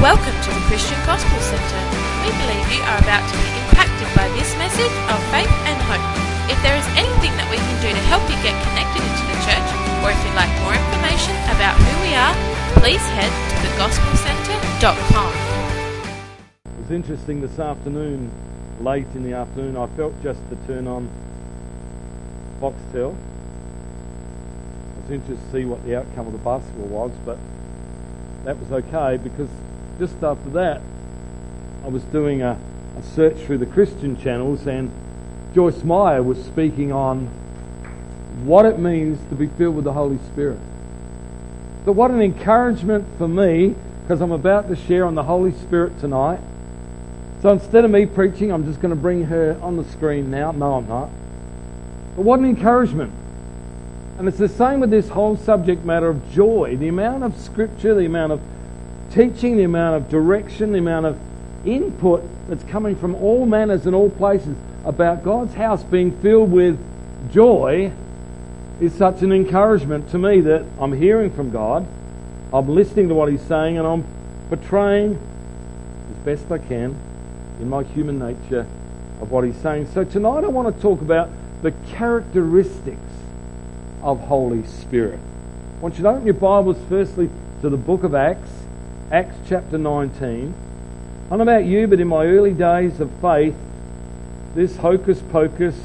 Welcome to the Christian Gospel Centre. We believe you are about to be impacted by this message of faith and hope. If there is anything that we can do to help you get connected into the church, or if you'd like more information about who we are, please head to thegospelcentre.com. It was interesting this afternoon, late in the afternoon, I felt just to turn on Foxtel. I was interested to see what the outcome of the basketball was, but that was okay because just after that I was doing a search through the Christian channels, and Joyce Meyer was speaking on what it means to be filled with the Holy Spirit. But what an encouragement for me, because I'm about to share on the Holy Spirit tonight. So instead of me preaching, I'm just going to bring her on the screen now. No, I'm not. But what an encouragement. And it's the same with this whole subject matter of joy. The amount of scripture, the amount of teaching, the amount of direction, the amount of input that's coming from all manners and all places about God's house being filled with joy is such an encouragement to me that I'm hearing from God, I'm listening to what He's saying, and I'm portraying as best I can in my human nature of what He's saying. So tonight I want to talk about the characteristics of Holy Spirit. I want you to open your Bibles firstly to the book of Acts, Acts chapter 19. I don't know about you, but in my early days of faith, this hocus pocus,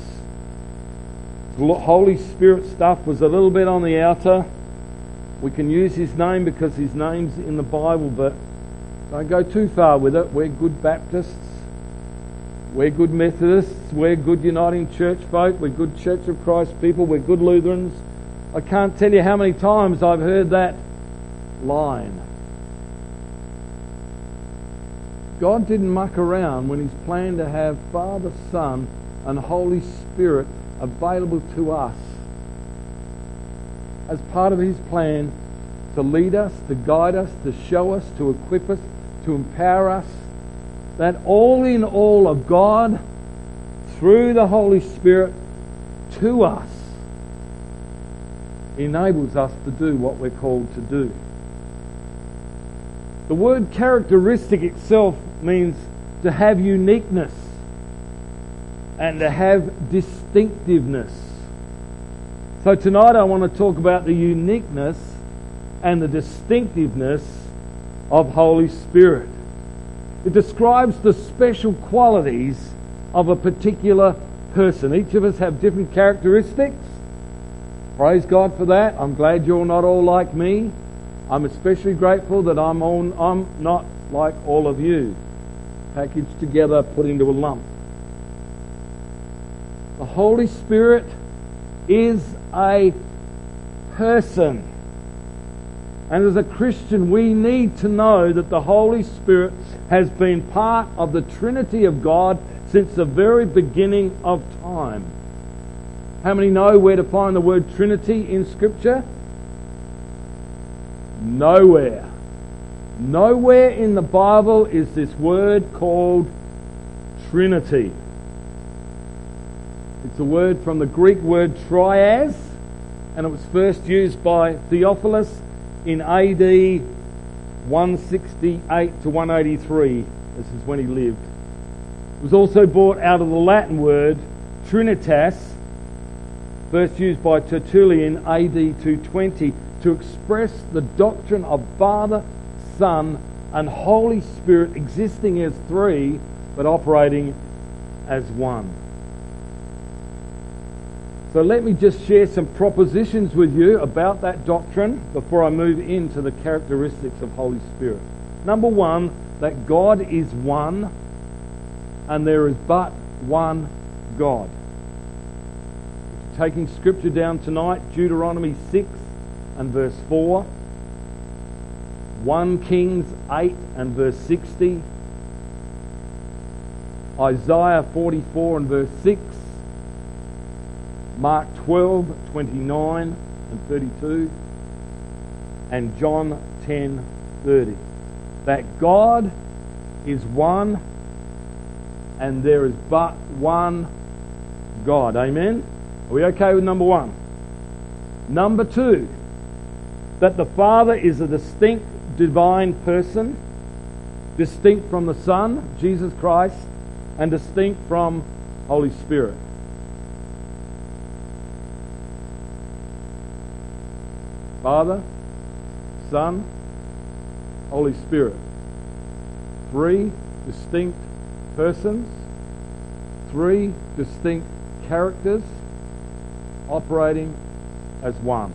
Holy Spirit stuff was a little bit on the outer. We can use His name because His name's in the Bible, but don't go too far with it. We're good Baptists. We're good Methodists. We're good Uniting Church folk. We're good Church of Christ people. We're good Lutherans. I can't tell you how many times I've heard that line. God didn't muck around when He's planned to have Father, Son, and Holy Spirit available to us as part of His plan to lead us, to guide us, to show us, to equip us, to empower us. That all in all of God through the Holy Spirit to us enables us to do what we're called to do. The word characteristic itself means to have uniqueness and to have distinctiveness. So tonight I want to talk about the uniqueness and the distinctiveness of Holy Spirit. It describes the special qualities of a particular person. Each of us have different characteristics. Praise God for that. I'm glad you're not all like me. I'm especially grateful that I'm not like all of you, packaged together, put into a lump. The Holy Spirit is a person. And as a Christian, we need to know that the Holy Spirit has been part of the Trinity of God since the very beginning of time. How many know where to find the word Trinity in Scripture? Nowhere. Nowhere in the Bible is this word called Trinity. It's a word from the Greek word trias, and it was first used by Theophilus in AD 168 to 183. This is when he lived. It was also brought out of the Latin word Trinitas, first used by Tertullian AD 220, to express the doctrine of Father, Son, and Holy Spirit existing as three, but operating as one. So let me just share some propositions with you about that doctrine before I move into the characteristics of Holy Spirit. Number one, that God is one and there is but one God. Taking Scripture down tonight, Deuteronomy 6 and verse 4, 1 Kings 8 and verse 60, Isaiah 44 and verse 6, Mark 12, 29 and 32, and John 10, 30. That God is one and there is but one God. Amen? Are we okay with number one? Number two, that the Father is a distinct divine person distinct from the Son, Jesus Christ, and distinct from Holy Spirit. Father, Son, Holy Spirit. 3 distinct persons, 3 distinct characters operating as one.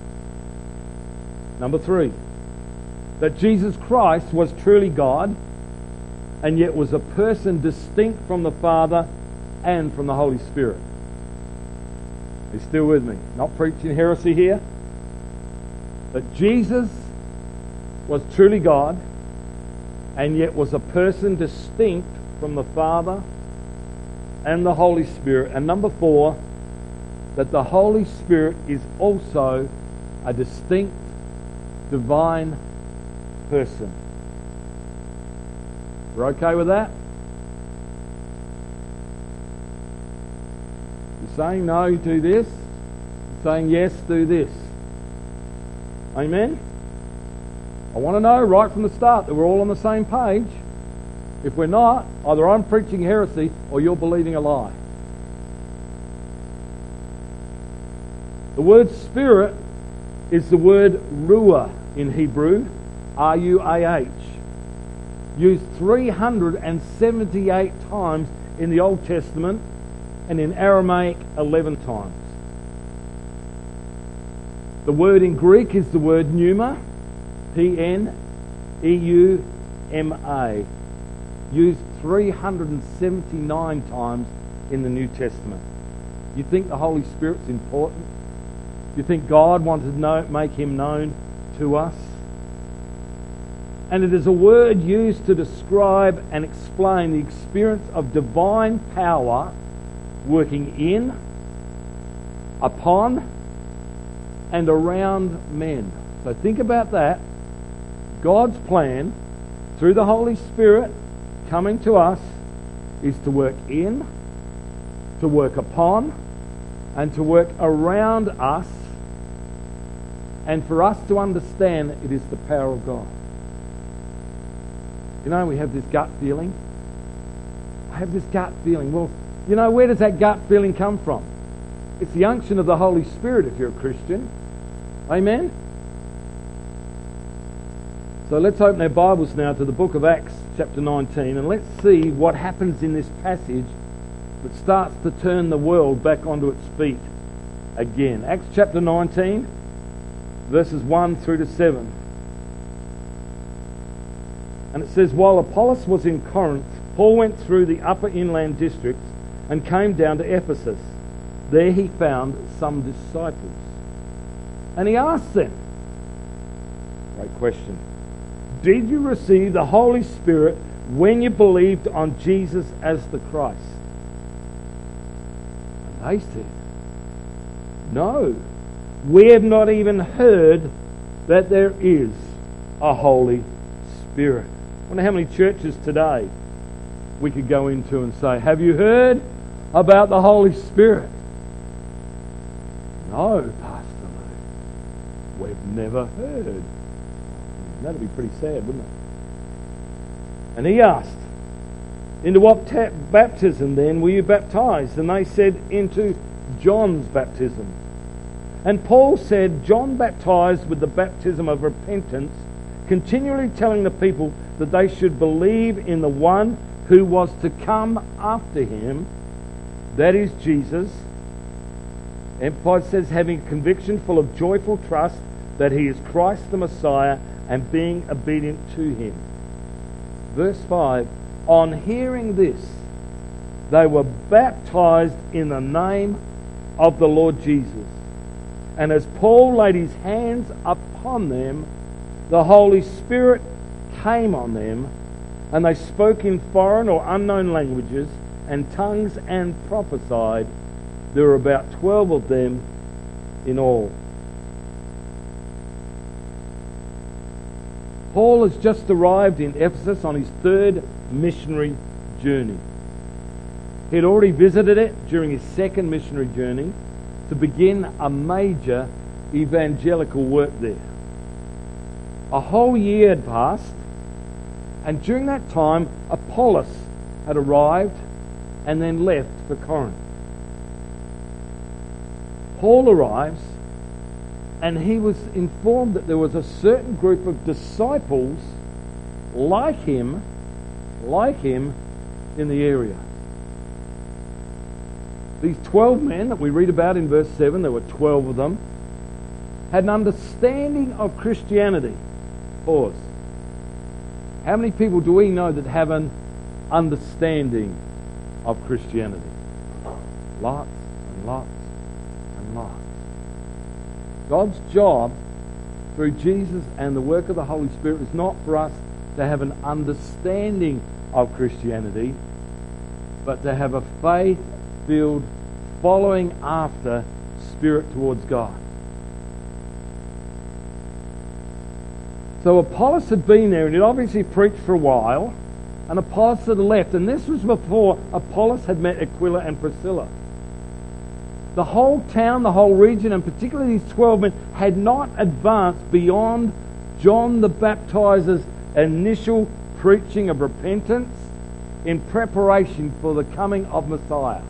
Number 3, that Jesus Christ was truly God and yet was a person distinct from the Father and from the Holy Spirit. Are you still with me? Not preaching heresy here. That Jesus was truly God and yet was a person distinct from the Father and the Holy Spirit. And number 4, that the Holy Spirit is also a distinct divine person. We're okay with that? You're saying no, do this. You're saying yes, do this. Amen? I want to know right from the start that we're all on the same page. If we're not, either I'm preaching heresy or you're believing a lie. The word spirit is the word ruah in Hebrew, R-U-A-H, used 378 times in the Old Testament and in Aramaic 11 times. The word in Greek is the word pneuma, P-N-E-U-M-A, used 379 times in the New Testament. You think the Holy Spirit's important? You think God wanted to make him known to us? And it is a word used to describe and explain the experience of divine power working in, upon, and around men. So think about that. God's plan through the Holy Spirit coming to us is to work in, to work upon, and to work around us, and for us to understand it is the power of God. You know, we have this gut feeling. I have this gut feeling. Well, you know, where does that gut feeling come from? It's the unction of the Holy Spirit if you're a Christian. Amen? So let's open our Bibles now to the book of Acts chapter 19, and let's see what happens in this passage that starts to turn the world back onto its feet again. Acts chapter 19, verses 1 through to 7. And it says, while Apollos was in Corinth, Paul went through the upper inland districts and came down to Ephesus. There he found some disciples. And he asked them, great question, did you receive the Holy Spirit when you believed on Jesus as the Christ? And they said, no, we have not even heard that there is a Holy Spirit. I wonder how many churches today we could go into and say, have you heard about the Holy Spirit? No, Pastor, no. We've never heard. That'd be pretty sad, wouldn't it? And he asked, into what baptism then were you baptized? And they said, into John's baptism. And Paul said, John baptized with the baptism of repentance, continually telling the people that they should believe in the one who was to come after him, that is Jesus. Amplified says, having a conviction full of joyful trust that he is Christ the Messiah and being obedient to him. Verse 5, on hearing this, they were baptized in the name of the Lord Jesus. And as Paul laid his hands upon them, the Holy Spirit came on them, and they spoke in foreign or unknown languages and tongues and prophesied. There were about 12 of them in all. Paul has just arrived in Ephesus on his 3rd missionary journey. He had already visited it during his 2nd missionary journey to begin a major evangelical work there. A whole year had passed, And during that time, Apollos had arrived and then left for Corinth. Paul arrives, and he was informed that there was a certain group of disciples like him in the area. These 12 men that we read about in verse 7, there were 12 of them, had an understanding of Christianity. Pause. How many people do we know that have an understanding of Christianity? Lots and lots and lots. God's job through Jesus and the work of the Holy Spirit is not for us to have an understanding of Christianity, but to have a faith-filled following after spirit towards God. So Apollos had been there, and he'd obviously preached for a while, and Apollos had left, and this was before Apollos had met Aquila and Priscilla. The whole town, the whole region, and particularly these 12 men, had not advanced beyond John the Baptizer's initial preaching of repentance in preparation for the coming of Messiah.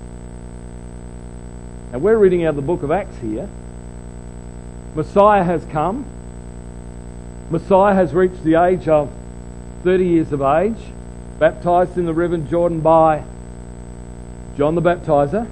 Now we're reading out of the book of Acts here. Messiah has come. Messiah has reached the age of 30 years of age, baptized in the river Jordan by John the Baptizer.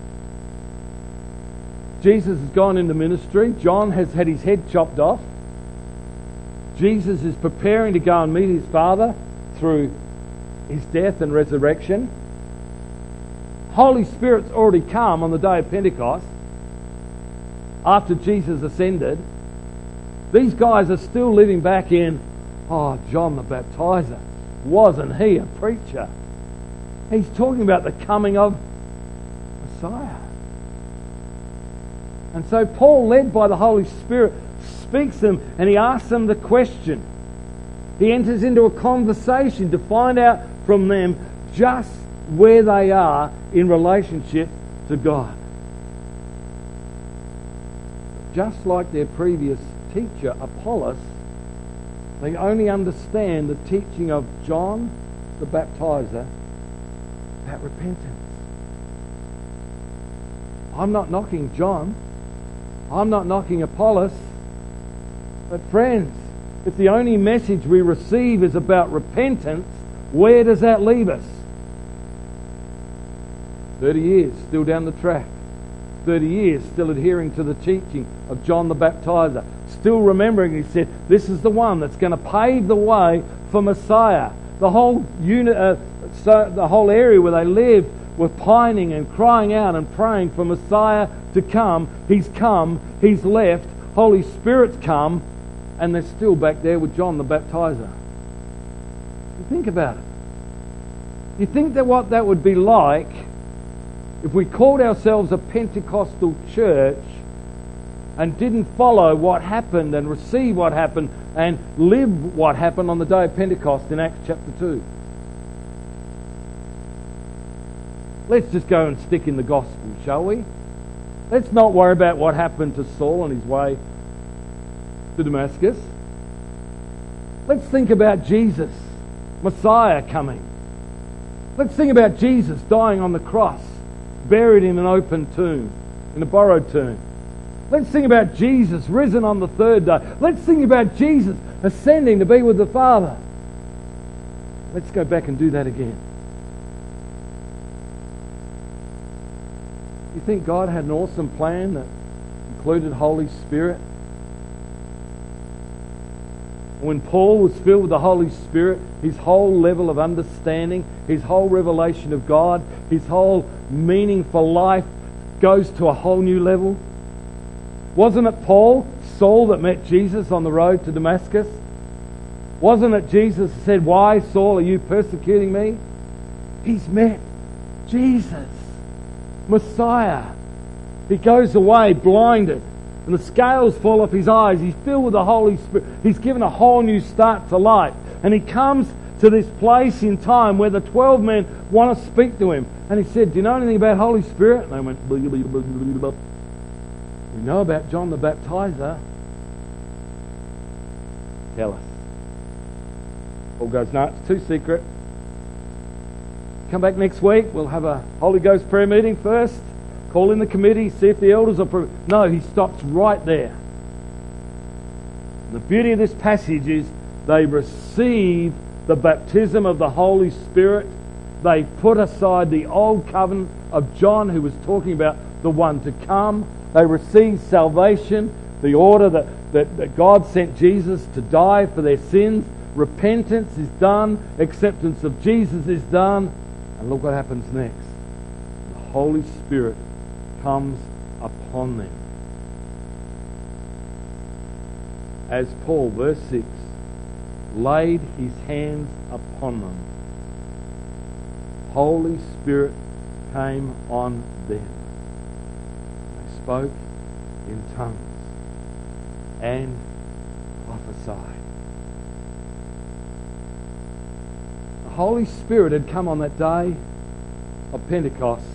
Jesus has gone into ministry. John has had his head chopped off. Jesus is preparing to go and meet his Father through his death and resurrection. Holy Spirit's already come on the day of Pentecost after Jesus ascended. These guys are still living back in, John the Baptizer. Wasn't he a preacher? He's talking about the coming of Messiah. And so Paul, led by the Holy Spirit, speaks to them and he asks them the question. He enters into a conversation to find out from them just where they are in relationship to God. Just like their previous teacher, Apollos, they only understand the teaching of John the Baptizer about repentance. I'm not knocking John. I'm not knocking Apollos. But friends, if the only message we receive is about repentance, where does that leave us? 30 years, still down the track. 30 years, still adhering to the teaching of John the Baptizer. Still remembering, he said, this is the one that's going to pave the way for Messiah. The whole the whole area where they lived were pining and crying out and praying for Messiah to come. He's come, he's left, Holy Spirit's come, and they're still back there with John the Baptizer. You think about it. You think that what that would be like if we called ourselves a Pentecostal church and didn't follow what happened and receive what happened and live what happened on the day of Pentecost in Acts chapter 2. Let's just go and stick in the gospel, shall we? Let's not worry about what happened to Saul on his way to Damascus. Let's think about Jesus, Messiah coming. Let's think about Jesus dying on the cross, buried in an open tomb, in a borrowed tomb. Let's think about Jesus risen on the third day. Let's think about Jesus ascending to be with the Father. Let's go back and do that again. You think God had an awesome plan that included Holy Spirit? When Paul was filled with the Holy Spirit, his whole level of understanding, his whole revelation of God, his whole meaning for life goes to a whole new level. Wasn't it Saul that met Jesus on the road to Damascus? Wasn't it Jesus that said, "Why, Saul, are you persecuting me?" He's met Jesus, Messiah. He goes away blinded, and the scales fall off his eyes. He's filled with the Holy Spirit. He's given a whole new start to life. And he comes to this place in time where the 12 men want to speak to him. And he said, "Do you know anything about Holy Spirit?" And they went, "Blah, blah, blah, blah, blah." "We know about John the Baptizer." "Tell us." Paul goes, no, it's too secret. Come back next week, we'll have a Holy Ghost prayer meeting first, call in the committee, see if the elders are... No, he stops right there. And the beauty of this passage is they receive the baptism of the Holy Spirit. They put aside the old covenant of John, who was talking about the one to come. They receive salvation, the order that God sent Jesus to die for their sins. Repentance is done. Acceptance of Jesus is done. And look what happens next. The Holy Spirit comes upon them. As Paul, verse 6, laid his hands upon them, Holy Spirit came on them. They spoke in tongues and prophesied. The Holy Spirit had come on that day of Pentecost.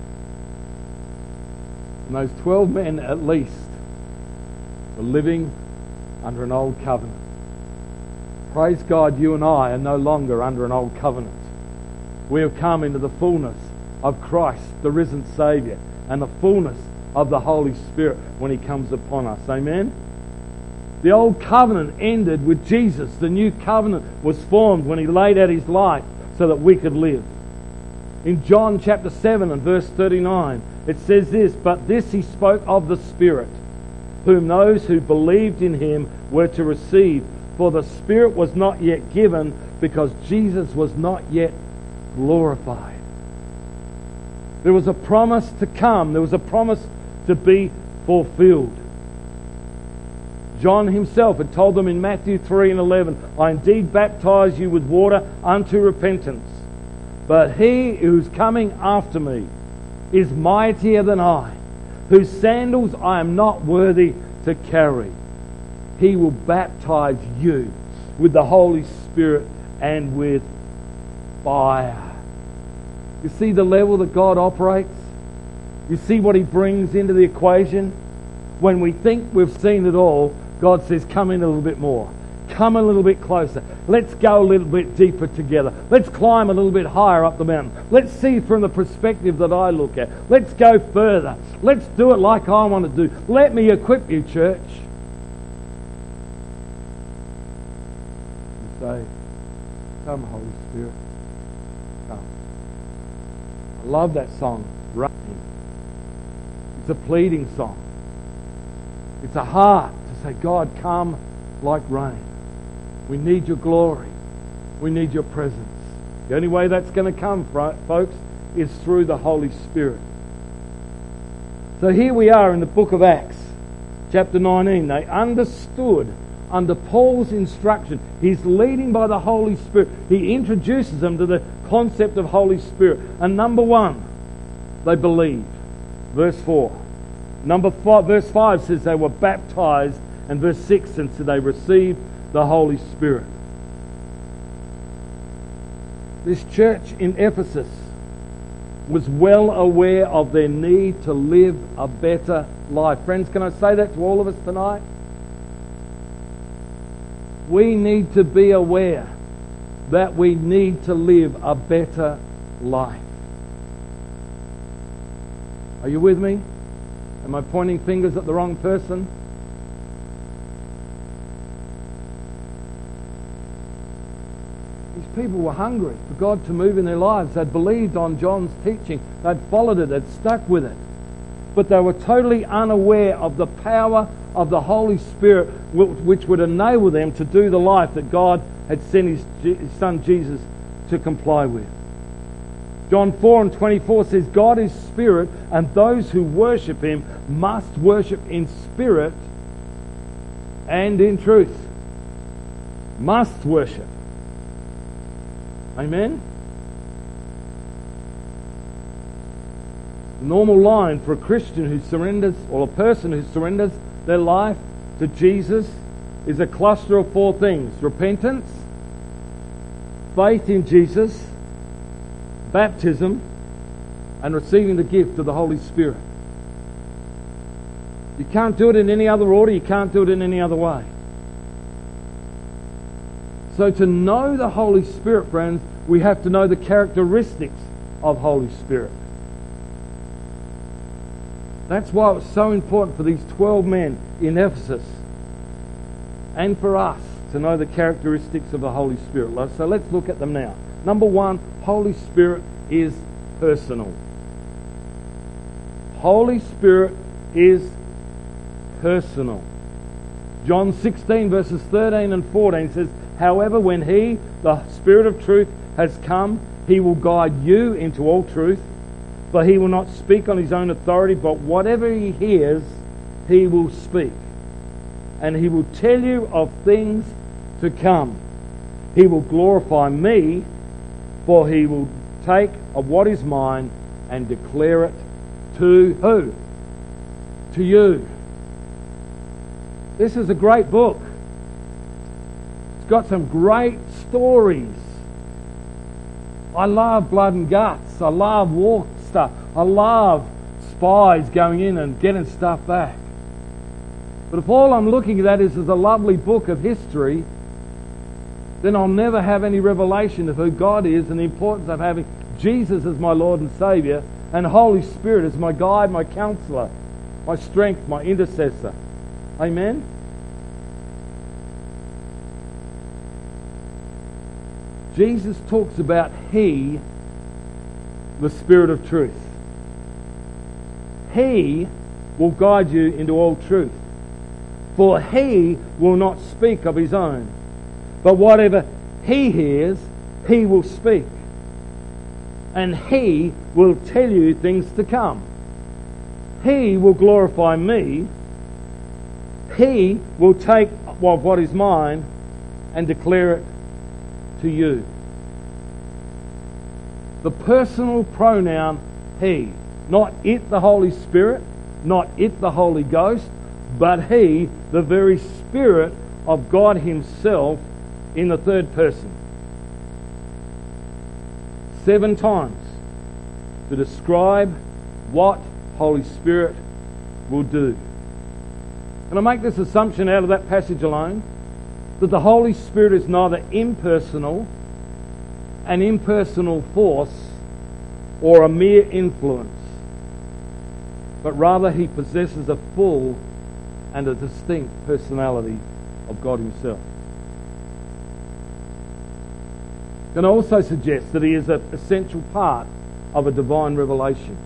And those 12 men at least were living under an old covenant. Praise God, you and I are no longer under an old covenant. We have come into the fullness of Christ, the risen Saviour, and the fullness of the Holy Spirit when He comes upon us. Amen? The old covenant ended with Jesus. The new covenant was formed when He laid out His life so that we could live. In John chapter 7 and verse 39, it says this, "But this He spoke of the Spirit, whom those who believed in Him were to receive. For the Spirit was not yet given, because Jesus was not yet glorified." There was a promise to come. There was a promise to be fulfilled. John himself had told them in Matthew 3 and 11, "I indeed baptize you with water unto repentance. But He who's coming after me is mightier than I, whose sandals I am not worthy to carry. He will baptize you with the Holy Spirit and with fire." You see the level that God operates? You see what He brings into the equation? When we think we've seen it all, God says, come in a little bit more. Come a little bit closer. Let's go a little bit deeper together. Let's climb a little bit higher up the mountain. Let's see from the perspective that I look at. Let's go further. Let's do it like I want to do. Let me equip you, church. You say, come, Holy Spirit. Come. I love that song, Rain. It's a pleading song. It's a heart to say, God, come like rain. We need your glory. We need your presence. The only way that's going to come, folks, is through the Holy Spirit. So here we are in the book of Acts, chapter 19. They understood under Paul's instruction. He's leading by the Holy Spirit. He introduces them to the concept of Holy Spirit. And number one, they believed. Verse 4. Verse 5 says they were baptized. And verse 6 says they received the Holy Spirit. This church in Ephesus was well aware of their need to live a better life. Friends, can I say that to all of us tonight? We need to be aware that we need to live a better life. Are you with me? Am I pointing fingers at the wrong person? These people were hungry for God to move in their lives. They'd believed on John's teaching. They'd followed it. They'd stuck with it. But they were totally unaware of the power of the Holy Spirit, which would enable them to do the life that God had sent His Son Jesus to comply with. John 4 and 24 says, God is spirit, and those who worship Him must worship in spirit and in truth. Must worship. Amen? The normal line for a Christian who surrenders, or a person who surrenders their life to Jesus, is a cluster of four things: repentance, faith in Jesus, baptism, and receiving the gift of the Holy Spirit. You can't do it in any other order. You can't do it in any other way. So to know the Holy Spirit, friends, we have to know the characteristics of Holy Spirit. That's why it was so important for these 12 men in Ephesus and for us to know the characteristics of the Holy Spirit. So let's look at them now. Number one, Holy Spirit is personal. Holy Spirit is personal. John 16 verses 13 and 14 says, however, when He, the Spirit of truth, has come, He will guide you into all truth. For He will not speak on His own authority, but whatever He hears, He will speak. And He will tell you of things to come. He will glorify Me, for He will take of what is mine and declare it to who? To you. This is a great book. It's got some great stories. I love blood and guts. I love war stuff. I love spies going in and getting stuff back. But if all I'm looking at is a lovely book of history, then I'll never have any revelation of who God is and the importance of having Jesus as my Lord and Saviour and Holy Spirit as my guide, my counsellor, my strength, my intercessor. Amen? Jesus talks about He, the Spirit of truth. He will guide you into all truth. For He will not speak of His own, but whatever He hears, He will speak. And He will tell you things to come. He will glorify Me. He will take what is mine and declare it to you. The personal pronoun He. Not it, the Holy Spirit, not it, the Holy Ghost, but He, the very Spirit of God Himself in the third person. 7 times to describe what Holy Spirit will do. And I make this assumption out of that passage alone, that the Holy Spirit is neither an impersonal force, or a mere influence, but rather He possesses a full and a distinct personality of God Himself. Can I also suggest that He is an essential part of a divine revelation?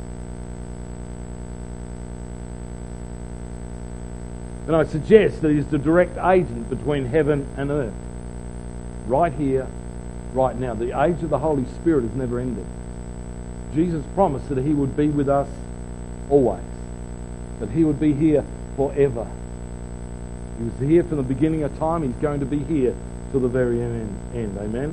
And I suggest that He is the direct agent between heaven and earth. Right here, right now. The age of the Holy Spirit has never ended. Jesus promised that He would be with us always. That He would be here forever. He was here from the beginning of time. He's going to be here till the very end. Amen?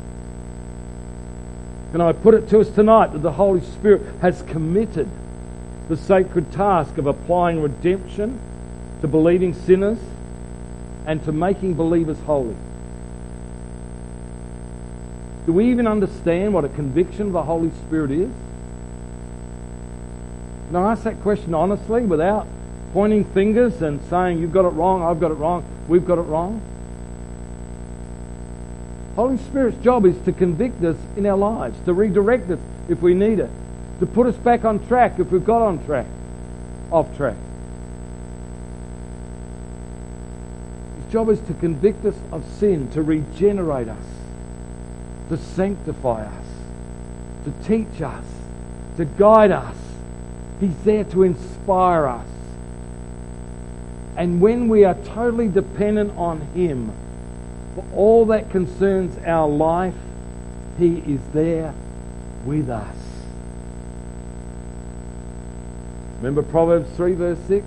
And I put it to us tonight that the Holy Spirit has committed the sacred task of applying redemption to believing sinners and to making believers holy. Do we even understand what a conviction of the Holy Spirit is? Can I ask that question honestly without pointing fingers and saying you've got it wrong, I've got it wrong, we've got it wrong? Holy Spirit's job is to convict us in our lives, to redirect us if we need it, to put us back on track if we've got off track. His job is to convict us of sin, to regenerate us, to sanctify us, to teach us, to guide us. He's there to inspire us. And when we are totally dependent on Him for all that concerns our life, He is there with us. Remember Proverbs 3 verse 6?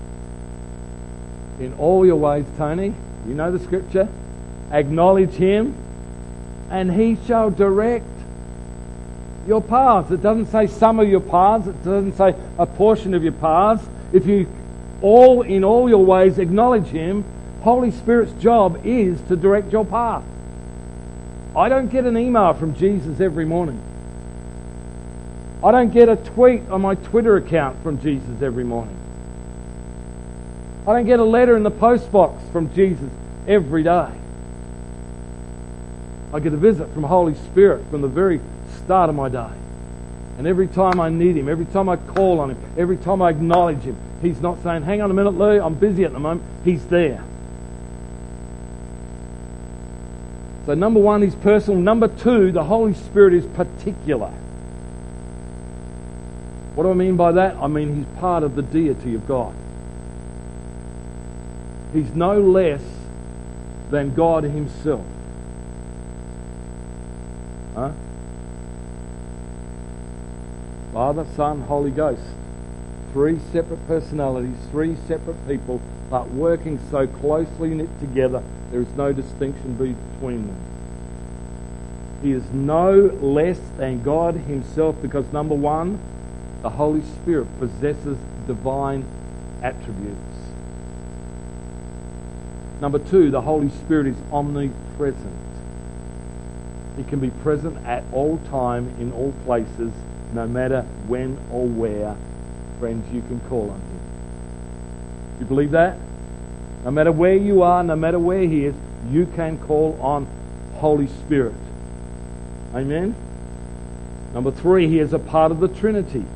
In all your ways, Tony, you know the scripture, acknowledge Him and He shall direct your paths. It doesn't say some of your paths. It doesn't say a portion of your paths. If you in all your ways acknowledge Him, Holy Spirit's job is to direct your path. I don't get an email from Jesus every morning. I don't get a tweet on my Twitter account from Jesus every morning. I don't get a letter in the post box from Jesus every day. I get a visit from Holy Spirit from the very start of my day. And every time I need Him, every time I call on Him, every time I acknowledge Him, He's not saying, hang on a minute, Lou, I'm busy at the moment. He's there. So number one, He's personal. Number two, the Holy Spirit is particular. What do I mean by that? I mean He's part of the deity of God. He's no less than God Himself. Huh? Father, Son, Holy Ghost. Three separate personalities, three separate people, but working so closely knit together, there is no distinction between them. He is no less than God Himself because, number one, the Holy Spirit possesses divine attributes. Number two, the Holy Spirit is omnipresent. He can be present at all time, in all places, no matter when or where. Friends, you can call on Him. You believe that? No matter where you are, no matter where He is, you can call on Holy Spirit. Amen? Number three, He is a part of the Trinity.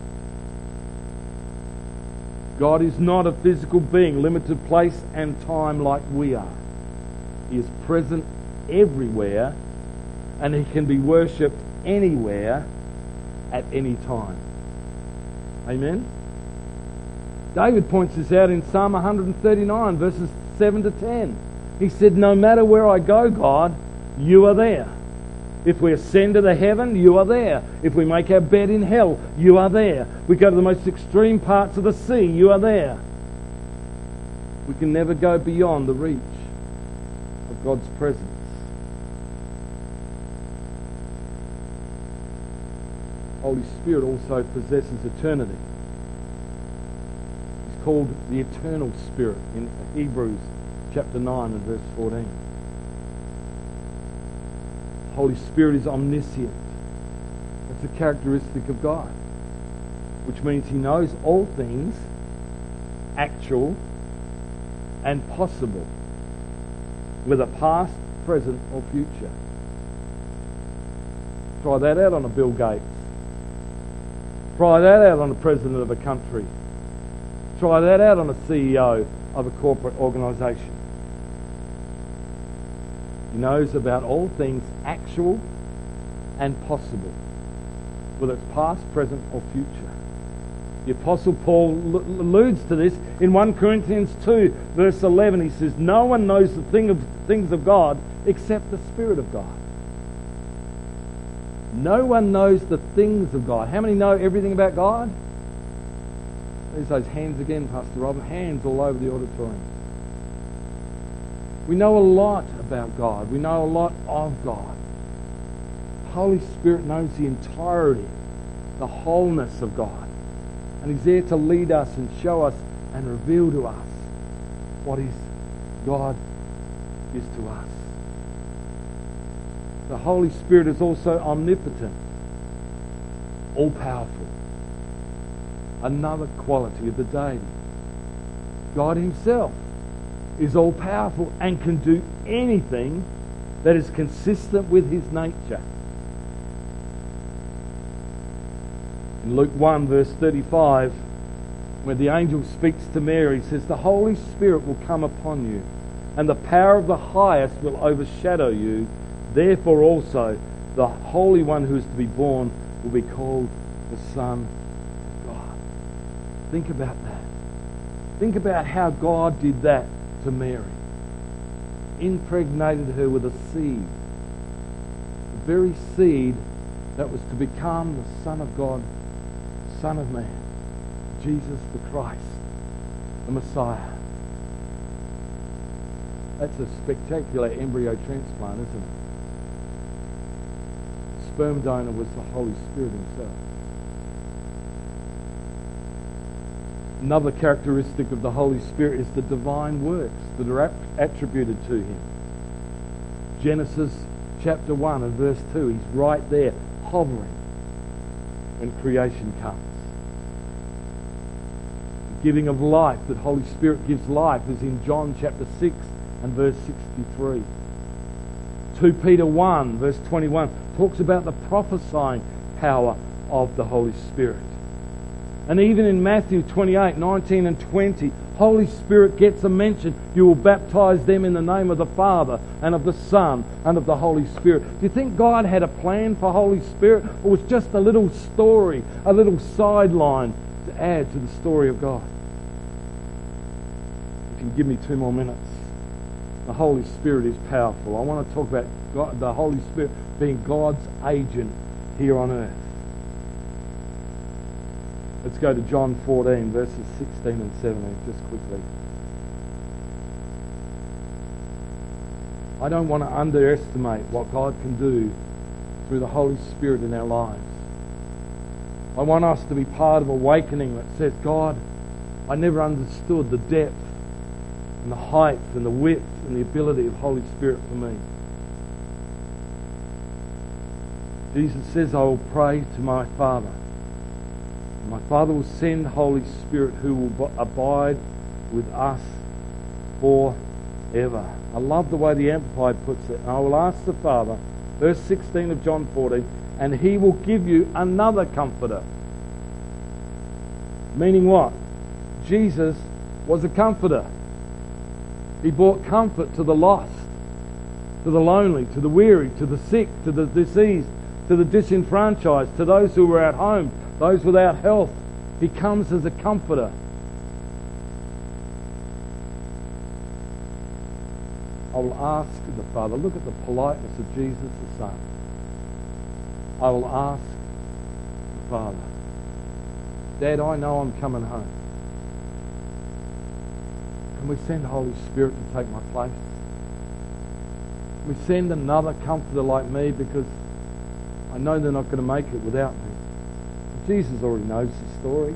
God is not a physical being, limited place and time like we are. He is present everywhere, and He can be worshipped anywhere at any time. Amen? David points this out in Psalm 139, verses 7 to 10. He said, no matter where I go, God, You are there. If we ascend to the heaven, You are there. If we make our bed in hell, You are there. We go to the most extreme parts of the sea, You are there. We can never go beyond the reach of God's presence. Holy Spirit also possesses eternity. He's called the Eternal Spirit in Hebrews chapter 9 and verse 14. Holy Spirit is omniscient. That's a characteristic of God, which means He knows all things, actual and possible, whether past, present or future. Try that out on a Bill Gates. Try that out on the president of a country. Try that out on a CEO of a corporate organisation. He knows about all things actual and possible, whether it's past, present or future. The Apostle Paul alludes to this in 1 Corinthians 2 verse 11. He says, no one knows the things of God except the Spirit of God. No one knows the things of God. How many know everything about God? There's those hands again, Pastor Robert. Hands all over the auditorium. We know a lot about God. We know a lot of God. The Holy Spirit knows the entirety, the wholeness of God. And He's there to lead us and show us and reveal to us what God is to us. The Holy Spirit is also omnipotent, all-powerful. Another quality of the deity. God Himself is all-powerful and can do anything that is consistent with His nature. In Luke 1 verse 35, where the angel speaks to Mary, says, the Holy Spirit will come upon you, and the power of the highest will overshadow you. Therefore also the Holy One who is to be born will be called the Son of God. Think about that. Think about how God did that to Mary. Impregnated her with a seed. The very seed that was to become the Son of God, Son of Man. Jesus the Christ, the Messiah. That's a spectacular embryo transplant, isn't it? Sperm donor was the Holy Spirit Himself. Another characteristic of the Holy Spirit is the divine works that are attributed to Him. Genesis chapter 1 and verse 2, He's right there, hovering when creation comes. The giving of life, that Holy Spirit gives life, is in John chapter 6 and verse 63. 2 Peter 1 verse 21 talks about the prophesying power of the Holy Spirit. And even in Matthew 28, 19 and 20, Holy Spirit gets a mention. You will baptize them in the name of the Father and of the Son and of the Holy Spirit. Do you think God had a plan for Holy Spirit? Or was just a little story, a little sideline to add to the story of God? If you can give me 2 more minutes. The Holy Spirit is powerful. I want to talk about God, the Holy Spirit being God's agent here on earth. Let's go to John 14, verses 16 and 17, just quickly. I don't want to underestimate what God can do through the Holy Spirit in our lives. I want us to be part of awakening that says, God, I never understood the depth and the height and the width and the ability of Holy Spirit for me. Jesus says, I will pray to my Father. My Father will send Holy Spirit who will abide with us forever. I love the way the Amplified puts it. I will ask the Father, verse 16 of John 14, and He will give you another comforter. Meaning what? Jesus was a comforter. He brought comfort to the lost, to the lonely, to the weary, to the sick, to the diseased, to the disenfranchised, to those who were at home, those without health. He comes as a comforter. I will ask the Father. Look at the politeness of Jesus the Son. I will ask the Father. Dad, I know I'm coming home. Can we send Holy Spirit to take my place? Can we send another comforter like me, because I know they're not going to make it without me. Jesus already knows the story.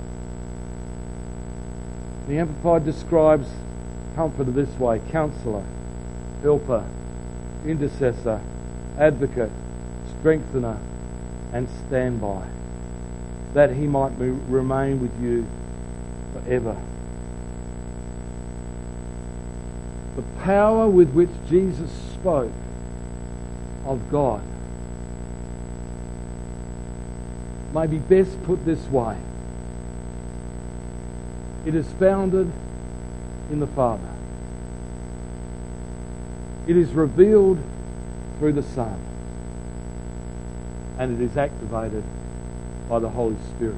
The Amplified describes comforter this way: counselor, helper, intercessor, advocate, strengthener, and standby, that He might remain with you forever. The power with which Jesus spoke of God may be best put this way: it is founded in the Father. It is revealed through the Son. And it is activated by the Holy Spirit.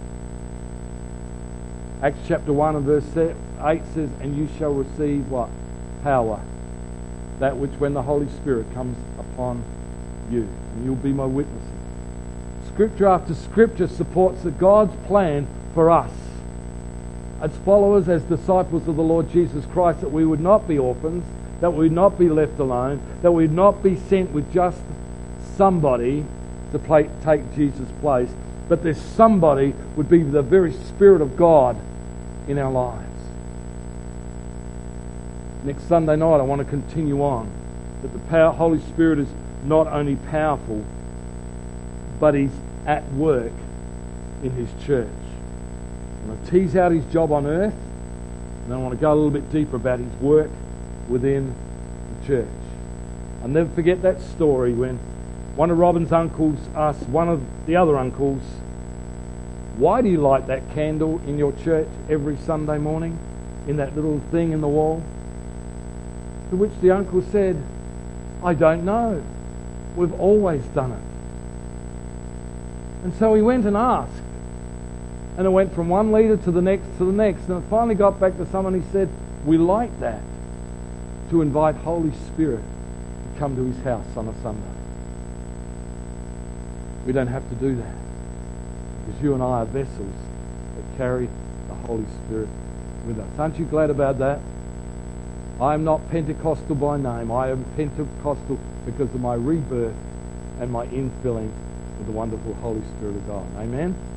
Acts chapter 1 and verse 8 says, and you shall receive what? Power. That which when the Holy Spirit comes upon you. And you'll be my witnesses. Scripture after Scripture supports that God's plan for us as followers, as disciples of the Lord Jesus Christ, that we would not be orphans, that we would not be left alone, that we would not be sent with just somebody to take Jesus' place, but there's somebody would be the very Spirit of God in our lives. Next Sunday night I want to continue on that the Holy Spirit is not only powerful, but He's at work in His church. I'm going to tease out His job on earth, and then I want to go a little bit deeper about His work within the church. I'll never forget that story when one of Robin's uncles asked one of the other uncles, why do you light that candle in your church every Sunday morning in that little thing in the wall? To which the uncle said, I don't know. We've always done it. And so he went and asked. And it went from one leader to the next to the next. And it finally got back to someone. He said, we light that to invite Holy Spirit to come to His house on a Sunday. We don't have to do that, because you and I are vessels that carry the Holy Spirit with us. Aren't you glad about that? I am not Pentecostal by name. I am Pentecostal because of my rebirth and my infilling with the wonderful Holy Spirit of God. Amen?